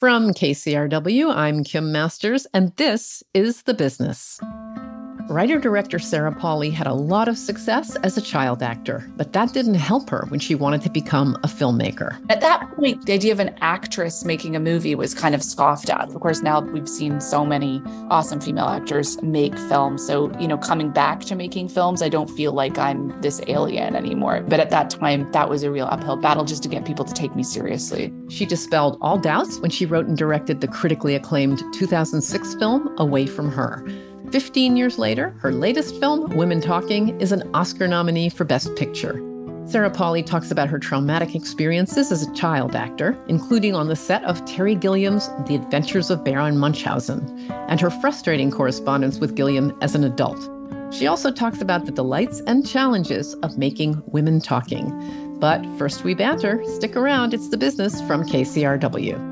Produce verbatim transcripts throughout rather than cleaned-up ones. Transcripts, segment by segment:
From K C R W, I'm Kim Masters, and this is The Business. Writer-director Sarah Polley had a lot of success as a child actor, but that didn't help her when she wanted to become a filmmaker. At that point, the idea of an actress making a movie was kind of scoffed at. Of course, now we've seen so many awesome female actors make films. So, you know, coming back to making films, I don't feel like I'm this alien anymore. But at that time, that was a real uphill battle just to get people to take me seriously. She dispelled all doubts when she wrote and directed the critically acclaimed two thousand six film, Away From Her. Fifteen years later, her latest film, Women Talking, is an Oscar nominee for Best Picture. Sarah Polley talks about her traumatic experiences as a child actor, including on the set of Terry Gilliam's The Adventures of Baron Munchausen, and her frustrating correspondence with Gilliam as an adult. She also talks about the delights and challenges of making Women Talking. But first we banter. Stick around. It's The Business from K C R W.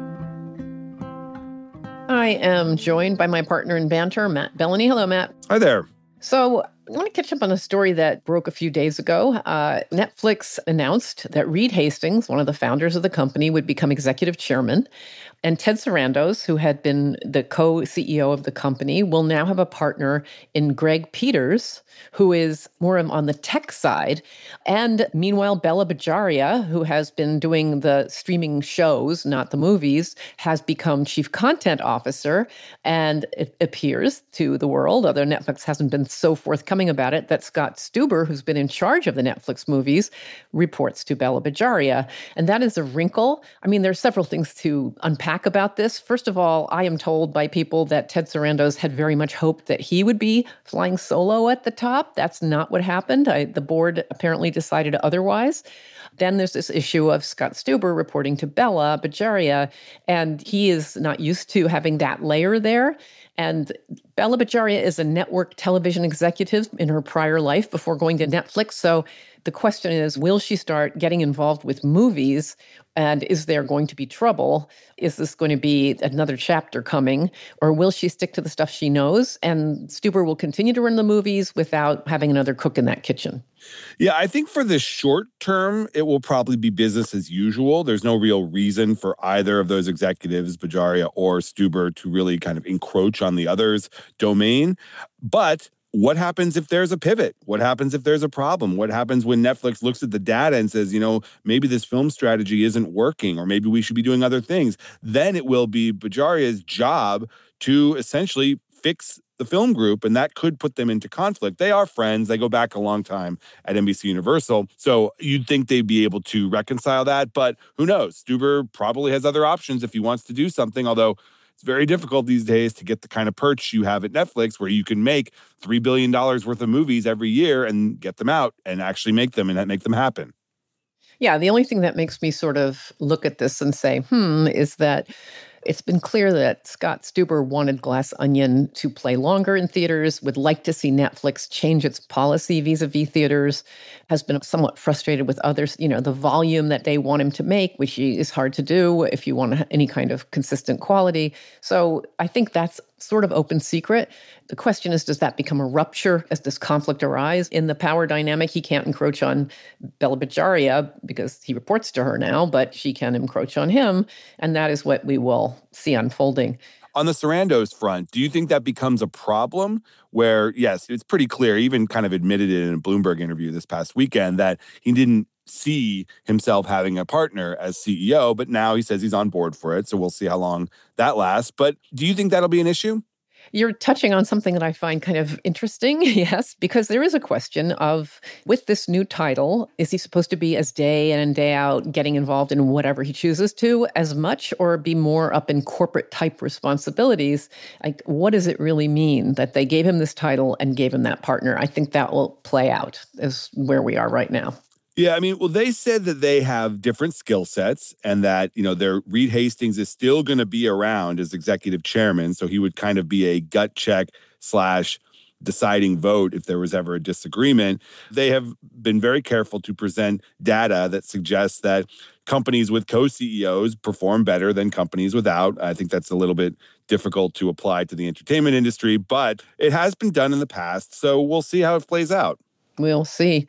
I am joined by my partner in banter, Matt Bellany. Hello, Matt. Hi there. So I want to catch up on a story that broke a few days ago. Uh, Netflix announced that Reed Hastings, one of the founders of the company, would become executive chairman. And Ted Sarandos, who had been the co-C E O of the company, will now have a partner in Greg Peters, who is more on the tech side. And meanwhile, Bella Bajaria, who has been doing the streaming shows, not the movies, has become chief content officer. And it appears to the world, although Netflix hasn't been so forthcoming about it, that Scott Stuber, who's been in charge of the Netflix movies, reports to Bella Bajaria. And that is a wrinkle. I mean, there's several things to unpack about this. First of all, I am told by people that Ted Sarandos had very much hoped that he would be flying solo at the top. That's not what happened. I, the board apparently decided otherwise. Then there's this issue of Scott Stuber reporting to Bella Bajaria, and he is not used to having that layer there. And Bella Bajaria is a network television executive in her prior life before going to Netflix. So the question is, will she start getting involved with movies? And is there going to be trouble? Is this going to be another chapter coming? Or will she stick to the stuff she knows? And Stuber will continue to run the movies without having another cook in that kitchen. Yeah, I think for the short term, it will probably be business as usual. There's no real reason for either of those executives, Bajaria or Stuber, to really kind of encroach on the other's domain. But what happens if there's a pivot? What happens if there's a problem? What happens when Netflix looks at the data and says, you know, maybe this film strategy isn't working, or maybe we should be doing other things? Then it will be Bajaria's job to essentially fix the film group, and that could put them into conflict. They are friends. They go back a long time at N B C Universal. So you'd think they'd be able to reconcile that, but who knows? Stuber probably has other options if he wants to do something, although it's very difficult these days to get the kind of perch you have at Netflix where you can make three billion dollars worth of movies every year and get them out and actually make them and make them happen. Yeah, the only thing that makes me sort of look at this and say, hmm, is that it's been clear that Scott Stuber wanted Glass Onion to play longer in theaters, would like to see Netflix change its policy vis-a-vis theaters, has been somewhat frustrated with others, you know, the volume that they want him to make, which is hard to do if you want any kind of consistent quality. So I think that's sort of open secret. The question is, does that become a rupture as this conflict arise in the power dynamic? He can't encroach on Bella Bajaria because he reports to her now, but she can encroach on him. And that is what we will see unfolding. On the Sarandos front, do you think that becomes a problem where, yes, it's pretty clear, he even kind of admitted it in a Bloomberg interview this past weekend, that he didn't see himself having a partner as C E O, but now he says he's on board for it. So we'll see how long that lasts. But do you think that'll be an issue? You're touching on something that I find kind of interesting, yes, because there is a question of, with this new title, is he supposed to be as day in and day out getting involved in whatever he chooses to as much, or be more up in corporate type responsibilities? Like, what does it really mean that they gave him this title and gave him that partner? I think that will play out is where we are right now. Yeah, I mean, well, they said that they have different skill sets and that, you know, their Reed Hastings is still going to be around as executive chairman. So he would kind of be a gut check slash deciding vote if there was ever a disagreement. They have been very careful to present data that suggests that companies with co-C E Os perform better than companies without. I think that's a little bit difficult to apply to the entertainment industry, but it has been done in the past. So we'll see how it plays out. We'll see.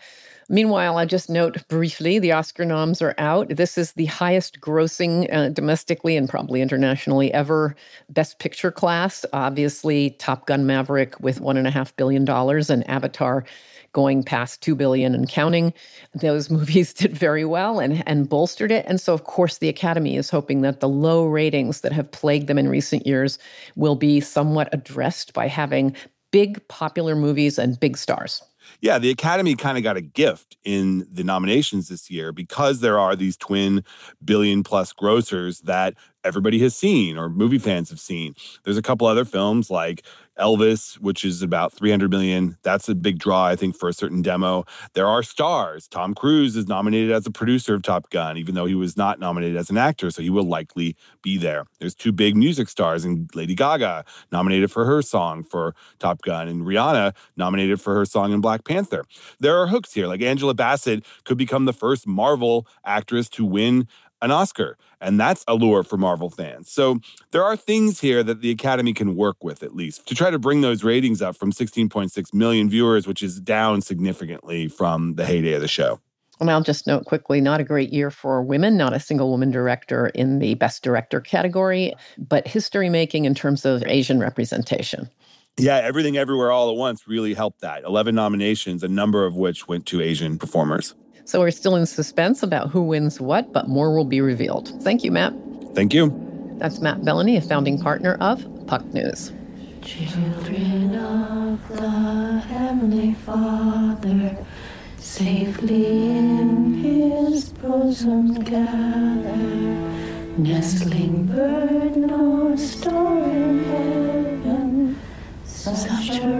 Meanwhile, I just note briefly the Oscar noms are out. This is the highest grossing uh, domestically and probably internationally ever Best Picture class. Obviously, Top Gun Maverick with one point five billion dollars and Avatar going past two billion dollars and counting. Those movies did very well and, and bolstered it. And so, of course, the Academy is hoping that the low ratings that have plagued them in recent years will be somewhat addressed by having big popular movies and big stars. Yeah, the Academy kind of got a gift in the nominations this year because there are these twin billion plus grossers that everybody has seen or movie fans have seen. There's a couple other films like Elvis, which is about three hundred million. That's a big draw, I think, for a certain demo. There are stars. Tom Cruise is nominated as a producer of Top Gun, even though he was not nominated as an actor, so he will likely be there. There's two big music stars, and Lady Gaga nominated for her song for Top Gun, and Rihanna nominated for her song in Black Panther. There are hooks here, like Angela Bassett could become the first Marvel actress to win an Oscar, and that's a lure for Marvel fans. So there are things here that the Academy can work with, at least, to try to bring those ratings up from sixteen point six million viewers, which is down significantly from the heyday of the show. And I'll just note quickly, not a great year for women, not a single woman director in the Best Director category, but history-making in terms of Asian representation. Yeah, Everything Everywhere All at Once really helped that. eleven nominations, a number of which went to Asian performers. So we're still in suspense about who wins what, but more will be revealed. Thank you, Matt. Thank you. That's Matt Bellany, a founding partner of Puck News. Children of the Heavenly Father, safely in his bosom gather, nestling bird nor star in heaven, such a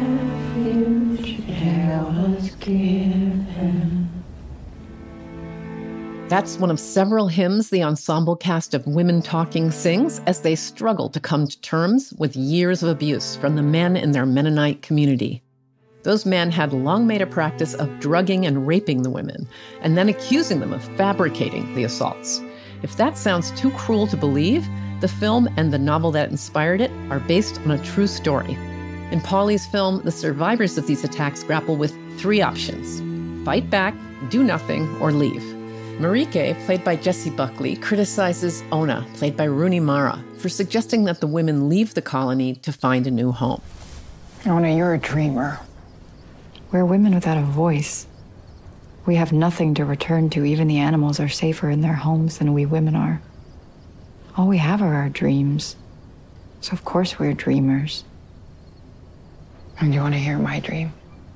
refuge there was given. That's one of several hymns the ensemble cast of Women Talking sings as they struggle to come to terms with years of abuse from the men in their Mennonite community. Those men had long made a practice of drugging and raping the women, and then accusing them of fabricating the assaults. If that sounds too cruel to believe, the film and the novel that inspired it are based on a true story. In Pauly's film, the survivors of these attacks grapple with three options: fight back, do nothing, or leave. Marieke, played by Jessie Buckley, criticizes Ona, played by Rooney Mara, for suggesting that the women leave the colony to find a new home. Ona, you're a dreamer. We're women without a voice. We have nothing to return to. Even the animals are safer in their homes than we women are. All we have are our dreams. So of course we're dreamers. And you want to hear my dream?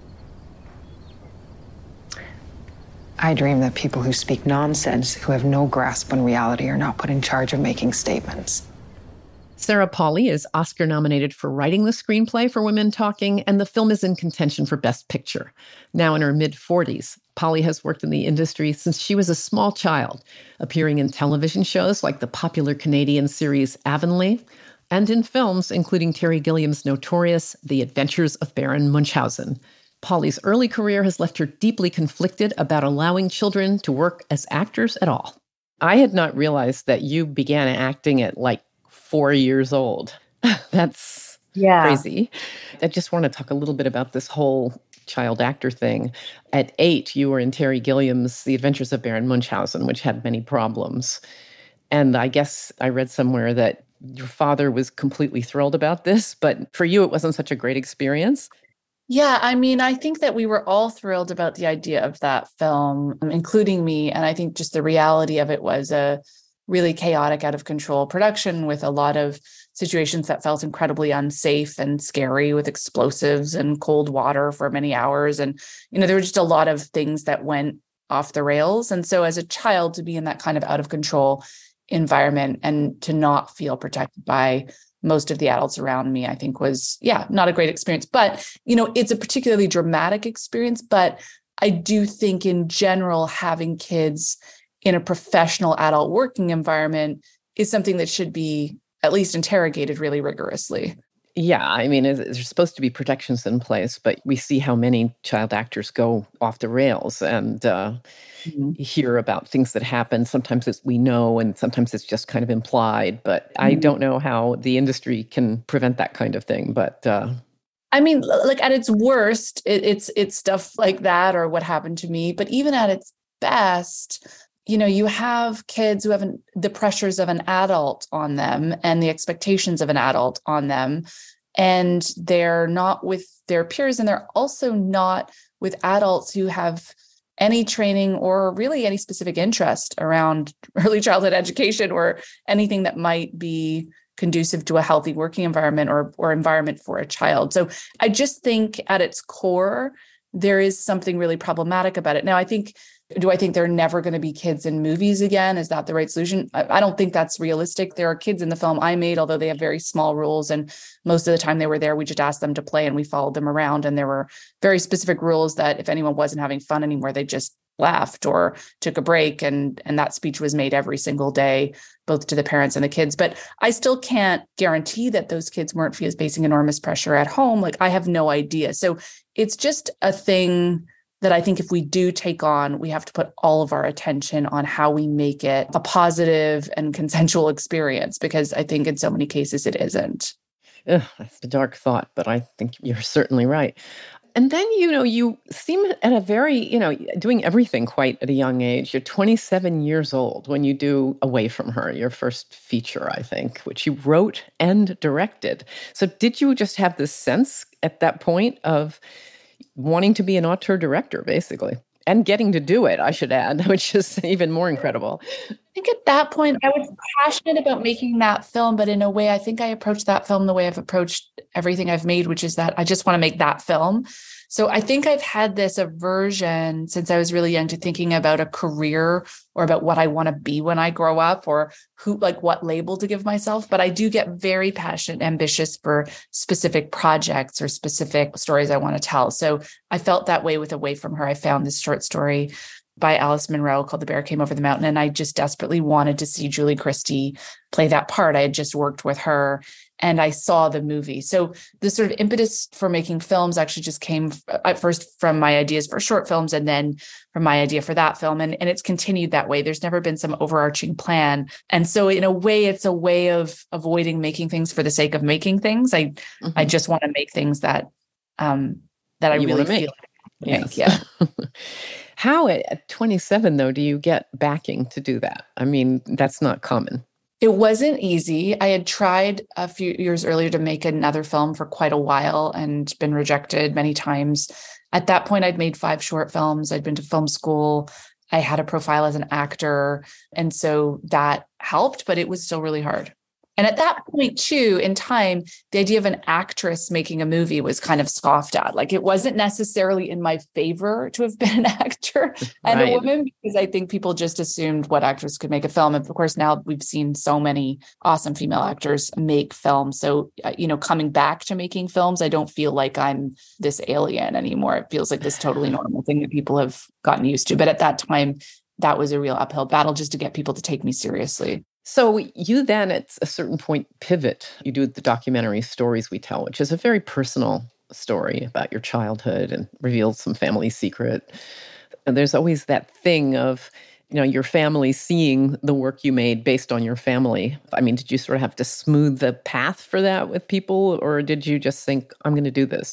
I dream that people who speak nonsense, who have no grasp on reality, are not put in charge of making statements. Sarah Polley is Oscar nominated for writing the screenplay for Women Talking, and the film is in contention for Best Picture. Now in her mid-forties, Polley has worked in the industry since she was a small child, appearing in television shows like the popular Canadian series Avonlea, and in films including Terry Gilliam's notorious The Adventures of Baron Munchausen. Polley's early career has left her deeply conflicted about allowing children to work as actors at all. I had not realized that you began acting at like four years old. That's yeah. crazy. I just want to talk a little bit about this whole child actor thing. At eight, you were in Terry Gilliam's The Adventures of Baron Munchausen, which had many problems. And I guess I read somewhere that your father was completely thrilled about this, but for you, it wasn't such a great experience. Yeah, I mean, I think that we were all thrilled about the idea of that film, including me. And I think just the reality of it was a really chaotic, out of control production with a lot of situations that felt incredibly unsafe and scary, with explosives and cold water for many hours. And, you know, there were just a lot of things that went off the rails. And so as a child, to be in that kind of out of control environment and to not feel protected by most of the adults around me, I think was, yeah, not a great experience. But, you know, it's a particularly dramatic experience. But I do think in general, having kids in a professional adult working environment is something that should be at least interrogated really rigorously. Yeah, I mean, there's supposed to be protections in place, but we see how many child actors go off the rails and uh, mm-hmm. hear about things that happen. Sometimes it's we know, and sometimes it's just kind of implied. But mm-hmm. I don't know how the industry can prevent that kind of thing. But uh, I mean, like at its worst, it, it's it's stuff like that or what happened to me. But even at its best, you know, you have kids who have an, the pressures of an adult on them and the expectations of an adult on them. And they're not with their peers. And they're also not with adults who have any training or really any specific interest around early childhood education or anything that might be conducive to a healthy working environment or, or environment for a child. So I just think at its core, there is something really problematic about it. Now, I think, do I think there are never going to be kids in movies again? Is that the right solution? I, I don't think that's realistic. There are kids in the film I made, although they have very small roles. And most of the time they were there, we just asked them to play and we followed them around. And there were very specific rules that if anyone wasn't having fun anymore, they just left or took a break. And, and that speech was made every single day, both to the parents and the kids. But I still can't guarantee that those kids weren't facing enormous pressure at home. Like, I have no idea. So it's just a thing that I think if we do take on, we have to put all of our attention on how we make it a positive and consensual experience, because I think in so many cases it isn't. Ugh, that's a dark thought, but I think you're certainly right. And then, you know, you seem at a very, you know, doing everything quite at a young age. You're twenty-seven years old when you do Away from Her, your first feature, I think, which you wrote and directed. So did you just have this sense at that point of wanting to be an auteur director, basically, and getting to do it, I should add, which is even more incredible? I think at that point, I was passionate about making that film, but in a way, I think I approached that film the way I've approached everything I've made, which is that I just want to make that film. So I think I've had this aversion since I was really young to thinking about a career or about what I want to be when I grow up or who, like what label to give myself. But I do get very passionate, ambitious for specific projects or specific stories I want to tell. So I felt that way with Away from Her. I found this short story by Alice Munro called The Bear Came Over the Mountain. And I just desperately wanted to see Julie Christie play that part. I had just worked with her and I saw the movie. So the sort of impetus for making films actually just came at first from my ideas for short films and then from my idea for that film. And, and it's continued that way. There's never been some overarching plan. And so in a way, it's a way of avoiding making things for the sake of making things. I, mm-hmm. I just want to make things that, um, that I you really make. feel like I yes. make. Yeah. How at twenty-seven, though, do you get backing to do that? I mean, that's not common. It wasn't easy. I had tried a few years earlier to make another film for quite a while and been rejected many times. At that point, I'd made five short films. I'd been to film school. I had a profile as an actor. And so that helped, but it was still really hard. And at that point, too, in time, the idea of an actress making a movie was kind of scoffed at. Like, it wasn't necessarily in my favor to have been an actor and right. a woman, because I think people just assumed what actress could make a film. And of course, now we've seen so many awesome female actors make films. So, you know, coming back to making films, I don't feel like I'm this alien anymore. It feels like this totally normal thing that people have gotten used to. But at that time, that was a real uphill battle just to get people to take me seriously. So you then, at a certain point, pivot. You do the documentary Stories We Tell, which is a very personal story about your childhood and reveals some family secret. And there's always that thing of, you know, your family seeing the work you made based on your family. I mean, did you sort of have to smooth the path for that with people, or did you just think, I'm going to do this?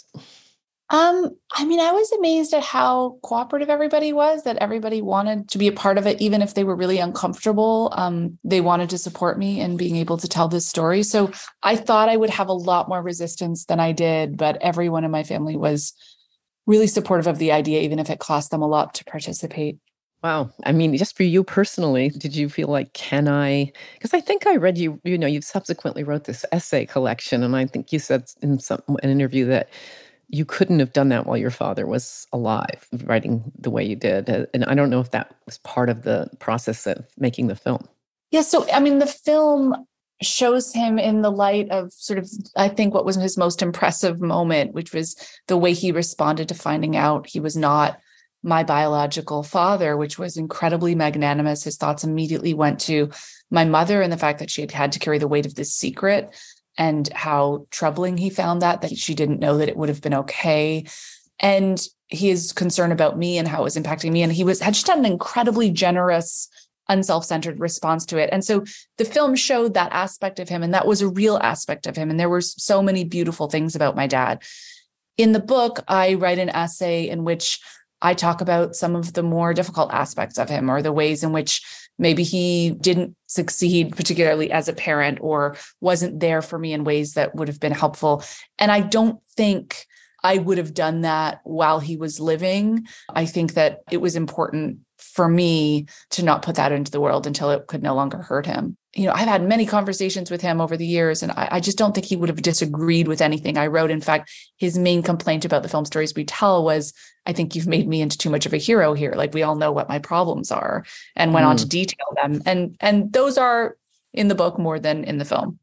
Um, I mean, I was amazed at how cooperative everybody was, that everybody wanted to be a part of it, even if they were really uncomfortable. Um, they wanted to support me in being able to tell this story. So I thought I would have a lot more resistance than I did, but everyone in my family was really supportive of the idea, even if it cost them a lot to participate. Wow. I mean, just for you personally, did you feel like, can I, because I think I read you, you know, you subsequently wrote this essay collection, and I think you said in some an interview that you couldn't have done that while your father was alive, writing the way you did. And I don't know if that was part of the process of making the film. Yeah. So, I mean, the film shows him in the light of sort of, I think, what was his most impressive moment, which was the way he responded to finding out he was not my biological father, which was incredibly magnanimous. His thoughts immediately went to my mother and the fact that she had had to carry the weight of this secret, and how troubling he found that, that she didn't know that it would have been okay. And he is concerned about me and how it was impacting me. And he was had just had an incredibly generous, unself-centered response to it. And so the film showed that aspect of him, and that was a real aspect of him. And there were so many beautiful things about my dad. In the book, I write an essay in which I talk about some of the more difficult aspects of him, or the ways in which maybe he didn't succeed, particularly as a parent, or wasn't there for me in ways that would have been helpful. And I don't think I would have done that while he was living. I think that it was important for me to not put that into the world until it could no longer hurt him. You know, I've had many conversations with him over the years, and I, I just don't think he would have disagreed with anything I wrote. In fact, his main complaint about the film Stories We Tell was, I think you've made me into too much of a hero here. Like, we all know what my problems are, and went mm. on to detail them. And, and those are in the book more than in the film.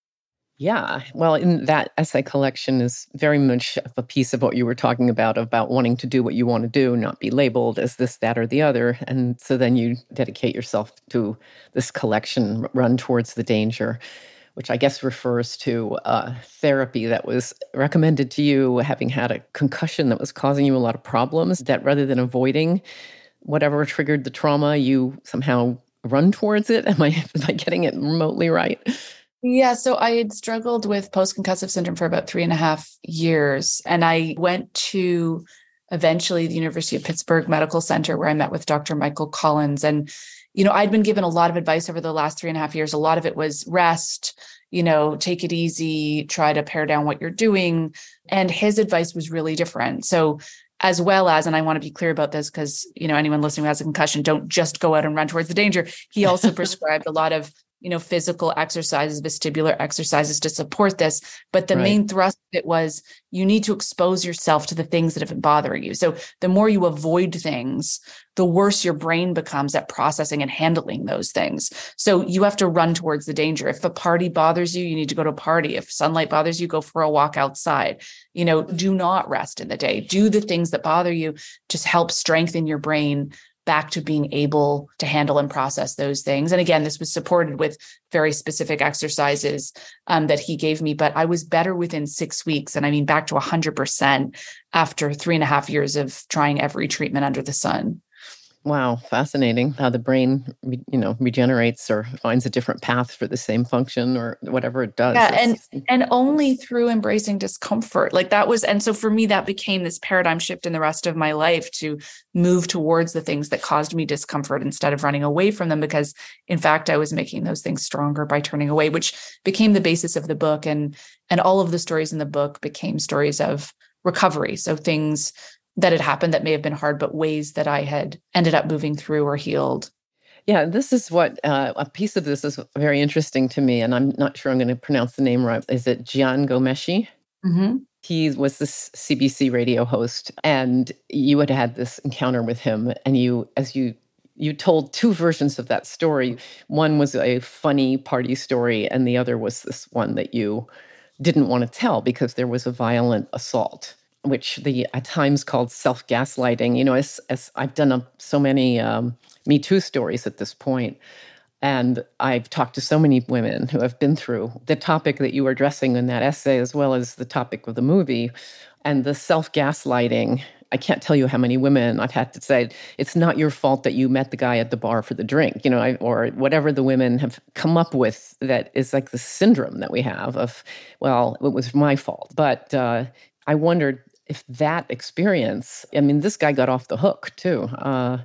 Yeah. Well, in that essay collection is very much a piece of what you were talking about, about wanting to do what you want to do, not be labeled as this, that, or the other. And so then you dedicate yourself to this collection, Run Towards the Danger, which I guess refers to uh, therapy that was recommended to you having had a concussion that was causing you a lot of problems, that rather than avoiding whatever triggered the trauma, you somehow run towards it. Am I, am I getting it remotely right? Yeah, so I had struggled with post-concussive syndrome for about three and a half years. And I went to eventually the University of Pittsburgh Medical Center, where I met with Doctor Michael Collins. And, you know, I'd been given a lot of advice over the last three and a half years. A lot of it was rest, you know, take it easy, try to pare down what you're doing. And his advice was really different. So as well as, and I want to be clear about this because, you know, anyone listening who has a concussion, don't just go out and run towards the danger. He also prescribed a lot of, you know, physical exercises, vestibular exercises to support this. But the right. main thrust of it was you need to expose yourself to the things that have been bothering you. So the more you avoid things, the worse your brain becomes at processing and handling those things. So you have to run towards the danger. If a party bothers you, you need to go to a party. If sunlight bothers you, go for a walk outside. You know, do not rest in the day. Do the things that bother you. Just help strengthen your brain back to being able to handle and process those things. And again, this was supported with very specific exercises um, that he gave me, but I was better within six weeks. And I mean, back to one hundred percent after three and a half years of trying every treatment under the sun. Wow, fascinating how the brain, you know, regenerates or finds a different path for the same function or whatever it does. Yeah, and and only through embracing discomfort. Like that was, and so for me, that became this paradigm shift in the rest of my life to move towards the things that caused me discomfort instead of running away from them, because in fact, I was making those things stronger by turning away, which became the basis of the book. And and all of the stories in the book became stories of recovery. So things that had happened that may have been hard, but ways that I had ended up moving through or healed. Yeah, this is what, uh, a piece of this is very interesting to me, and I'm not sure I'm going to pronounce the name right. Is it Jian Ghomeshi? Mm-hmm. He was this C B C radio host, and you had had this encounter with him, and you, as you, you told two versions of that story. One was a funny party story, and the other was this one that you didn't want to tell because there was a violent assault, which the at times called self-gaslighting. You know, as, as I've done a, so many um, Me Too stories at this point, and I've talked to so many women who have been through the topic that you were addressing in that essay, as well as the topic of the movie, and the self-gaslighting. I can't tell you how many women I've had to say, it's not your fault that you met the guy at the bar for the drink, you know, I, or whatever the women have come up with that is like the syndrome that we have of, well, it was my fault. But uh, I wondered, if that experience, I mean, this guy got off the hook too, uh,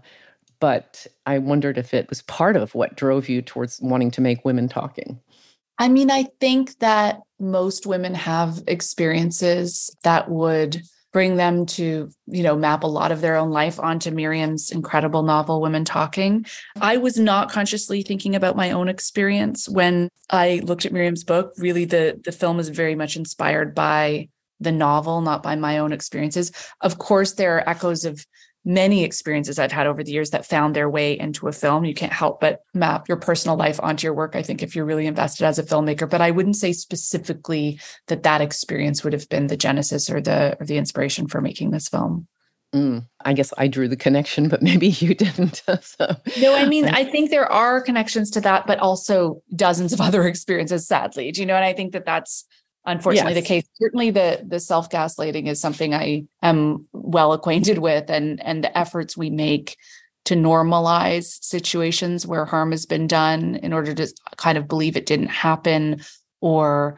but I wondered if it was part of what drove you towards wanting to make Women Talking. I mean, I think that most women have experiences that would bring them to, you know, map a lot of their own life onto Miriam's incredible novel, Women Talking. I was not consciously thinking about my own experience when I looked at Miriam's book. Really, the, the film is very much inspired by the novel, not by my own experiences. Of course, there are echoes of many experiences I've had over the years that found their way into a film. You can't help but map your personal life onto your work, I think, if you're really invested as a filmmaker. But I wouldn't say specifically that that experience would have been the genesis or the or the inspiration for making this film. Mm, I guess I drew the connection, but maybe you didn't. So. No, I mean, I think there are connections to that, but also dozens of other experiences, sadly. Do you know? And I think that that's unfortunately yes. the case. Certainly the, the self-gaslighting is something I am well acquainted with, and, and the efforts we make to normalize situations where harm has been done in order to kind of believe it didn't happen, or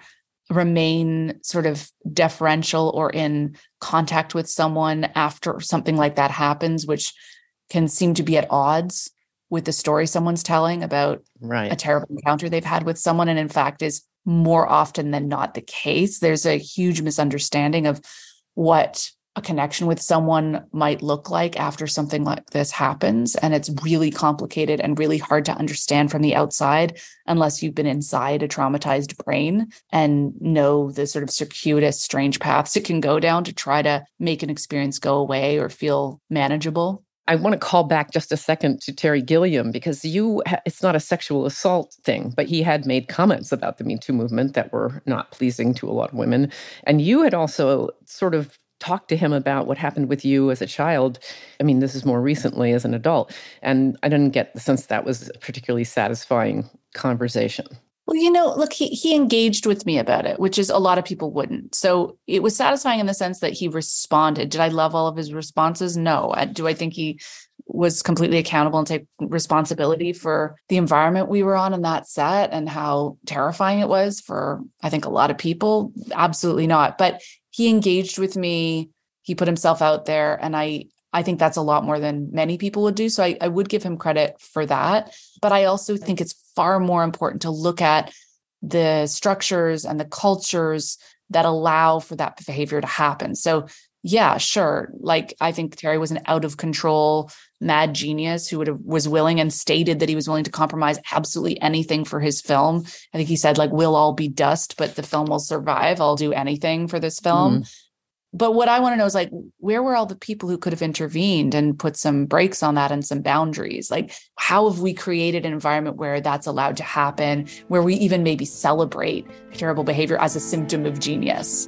remain sort of deferential or in contact with someone after something like that happens, which can seem to be at odds with the story someone's telling about right. a terrible encounter they've had with someone. And in fact, is more often than not the case. There's a huge misunderstanding of what a connection with someone might look like after something like this happens. And it's really complicated and really hard to understand from the outside unless you've been inside a traumatized brain and know the sort of circuitous, strange paths it can go down to try to make an experience go away or feel manageable. I want to call back just a second to Terry Gilliam, because you, it's not a sexual assault thing, but he had made comments about the Me Too movement that were not pleasing to a lot of women. And you had also sort of talked to him about what happened with you as a child. I mean, this is more recently as an adult. And I didn't get the sense that was a particularly satisfying conversation. Well, you know, look, he he engaged with me about it, which is a lot of people wouldn't. So it was satisfying in the sense that he responded. Did I love all of his responses? No. Do I think he was completely accountable and take responsibility for the environment we were on in that set and how terrifying it was for, I think, a lot of people? Absolutely not. But he engaged with me. He put himself out there. And I, I think that's a lot more than many people would do. So I, I would give him credit for that. But I also think it's far more important to look at the structures and the cultures that allow for that behavior to happen. So yeah, sure. Like, I think Terry was an out of control, mad genius who would have, was willing and stated that he was willing to compromise absolutely anything for his film. I think he said, like, we'll all be dust, but the film will survive. I'll do anything for this film. Mm. But what I want to know is, like, where were all the people who could have intervened and put some brakes on that and some boundaries? Like, how have we created an environment where that's allowed to happen, where we even maybe celebrate terrible behavior as a symptom of genius?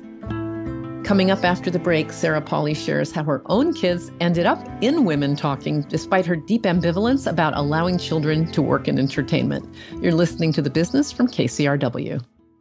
Coming up after the break, Sarah Polley shares how her own kids ended up in Women Talking, despite her deep ambivalence about allowing children to work in entertainment. You're listening to The Business from K C R W.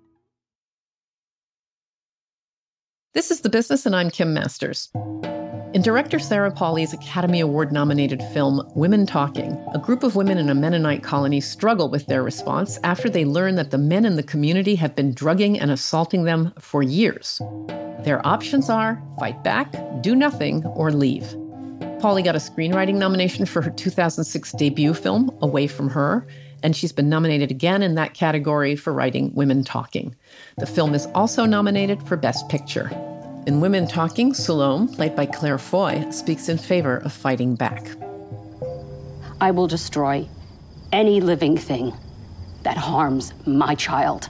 This is The Business, and I'm Kim Masters. In director Sarah Polley's Academy Award-nominated film, Women Talking, a group of women in a Mennonite colony struggle with their response after they learn that the men in the community have been drugging and assaulting them for years. Their options are fight back, do nothing, or leave. Polley got a screenwriting nomination for her two thousand six debut film, Away From Her, and she's been nominated again in that category for writing Women Talking. The film is also nominated for Best Picture. In Women Talking, Salome, played by Claire Foy, speaks in favor of fighting back. I will destroy any living thing that harms my child.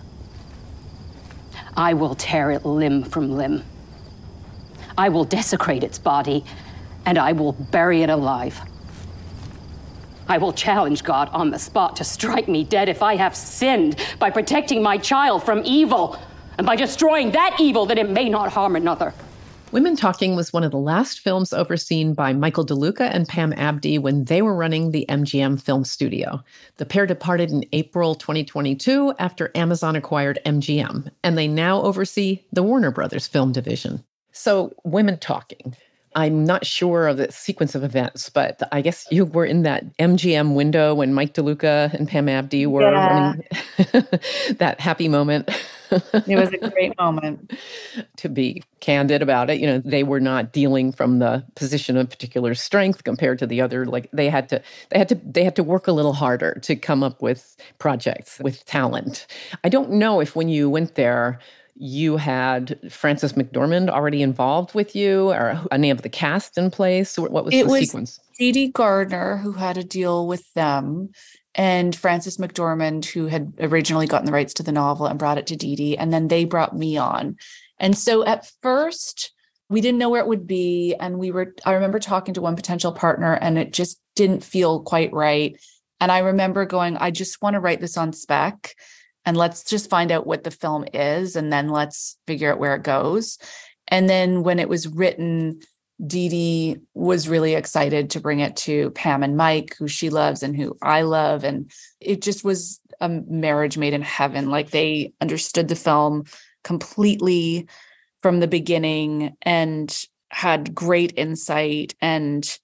I will tear it limb from limb. I will desecrate its body, and I will bury it alive. I will challenge God on the spot to strike me dead if I have sinned by protecting my child from evil and by destroying that evil that it may not harm another. Women Talking was one of the last films overseen by Michael DeLuca and Pam Abdy when they were running the M G M Film Studio. The pair departed in April twenty twenty-two after Amazon acquired M G M, and they now oversee the Warner Brothers film division. So, Women Talking. I'm not sure of the sequence of events, but I guess you were in that M G M window when Mike DeLuca and Pam Abdy were yeah. running that happy moment. It was a great moment. To be candid about it, you know, they were not dealing from the position of particular strength compared to the other. Like they had to, they had to, they had to work a little harder to come up with projects with talent. I don't know if when you went there, you had Frances McDormand already involved with you, or any of the cast in place. What was it the was sequence? Dee Dee Gardner, who had a deal with them, and Frances McDormand, who had originally gotten the rights to the novel and brought it to Dee Dee, and then they brought me on. And so at first, we didn't know where it would be, and we were. I remember talking to one potential partner, and it just didn't feel quite right. And I remember going, I just want to write this on spec. And let's just find out what the film is, and then let's figure out where it goes. And then when it was written, Dee Dee was really excited to bring it to Pam and Mike, who she loves and who I love. And it just was a marriage made in heaven. Like, they understood the film completely from the beginning and had great insight and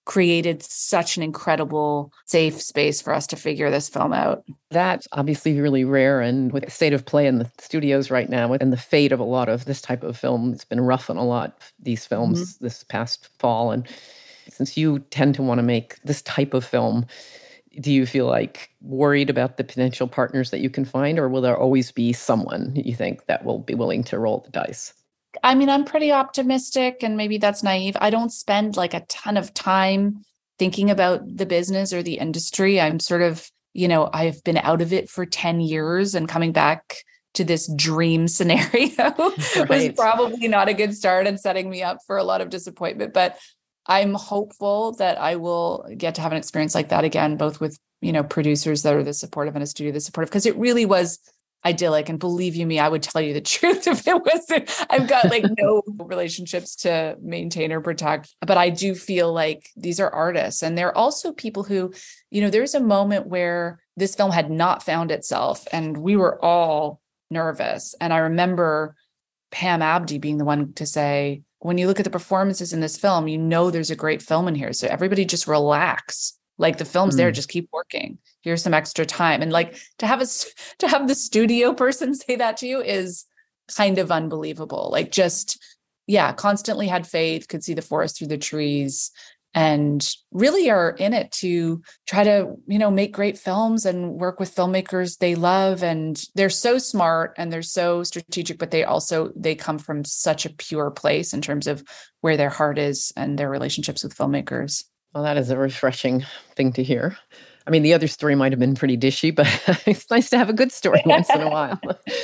created such an incredible safe space for us to figure this film out. That's obviously really rare. And with the state of play in the studios right now and the fate of a lot of this type of film, it's been rough on a lot of these films mm-hmm. this past fall. And since you tend to want to make this type of film, do you feel like worried about the potential partners that you can find, or will there always be someone you think that will be willing to roll the dice? I mean, I'm pretty optimistic, and maybe that's naive. I don't spend like a ton of time thinking about the business or the industry. I'm sort of, you know, I've been out of it for ten years, and coming back to this dream scenario right. was probably not a good start and setting me up for a lot of disappointment. But I'm hopeful that I will get to have an experience like that again, both with, you know, producers that are the supportive and a studio that's supportive, because it really was idyllic. And believe you me, I would tell you the truth if it wasn't. I've got like no relationships to maintain or protect, but I do feel like these are artists. And they're also people who, you know, there's a moment where this film had not found itself and we were all nervous. And I remember Pam Abdi being the one to say, when you look at the performances in this film, you know there's a great film in here. So everybody just relax. Like the film's mm. there, just keep working. Here's some extra time. And like to have a to have the studio person say that to you is kind of unbelievable. Like just, yeah, constantly had faith, could see the forest through the trees, and really are in it to try to, you know, make great films and work with filmmakers they love. And they're so smart and they're so strategic, but they also, they come from such a pure place in terms of where their heart is and their relationships with filmmakers. Well, that is a refreshing thing to hear. I mean, the other story might have been pretty dishy, but it's nice to have a good story once in a while.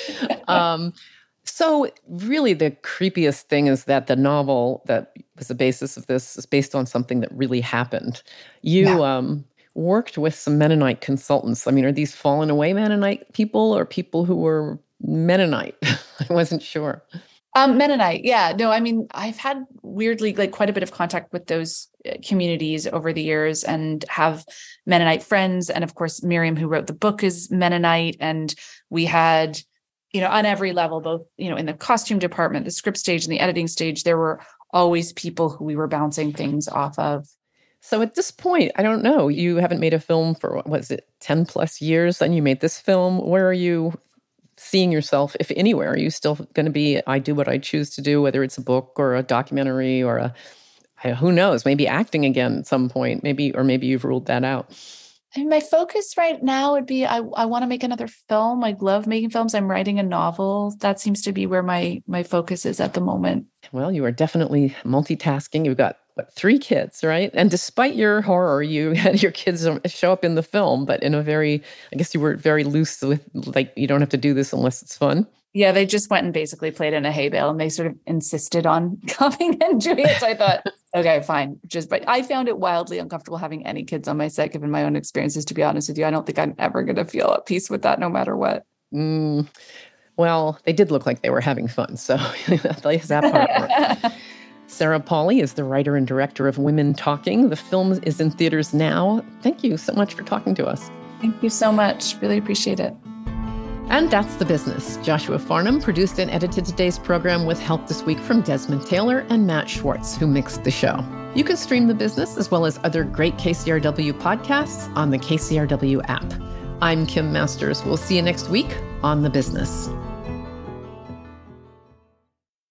um, So really the creepiest thing is that the novel that was the basis of this is based on something that really happened. You yeah. um, worked with some Mennonite consultants. I mean, are these fallen away Mennonite people or people who were Mennonite? I wasn't sure. Um, Mennonite, yeah. No, I mean, I've had weirdly like quite a bit of contact with those communities over the years and have Mennonite friends. And of course, Miriam, who wrote the book, is Mennonite. And we had... you know, on every level, both, you know, in the costume department, the script stage and the editing stage, there were always people who we were bouncing things off of. So at this point, I don't know, you haven't made a film for, what was it, ten plus years, then you made this film. Where are you seeing yourself, if anywhere? Are you still going to be, I do what I choose to do, whether it's a book or a documentary or a, who knows, maybe acting again at some point, maybe, or maybe you've ruled that out. I mean, my focus right now would be, I, I want to make another film. I love making films. I'm writing a novel. That seems to be where my my focus is at the moment. Well, you are definitely multitasking. You've got, what, three kids, right? And despite your horror, you had your kids show up in the film, but in a very, I guess you were very loose with, like, you don't have to do this unless it's fun. Yeah, they just went and basically played in a hay bale and they sort of insisted on coming and doing it. So I thought, okay, fine. Just, but I found it wildly uncomfortable having any kids on my set, given my own experiences, to be honest with you. I don't think I'm ever going to feel at peace with that no matter what. Mm, well, they did look like they were having fun. So that's that part. Sarah Polley is the writer and director of Women Talking. The film is in theaters now. Thank you so much for talking to us. Thank you so much. Really appreciate it. And that's The Business. Joshua Farnham produced and edited today's program with help this week from Desmond Taylor and Matt Schwartz, who mixed the show. You can stream The Business as well as other great K C R W podcasts on the K C R W app. I'm Kim Masters. We'll see you next week on The Business.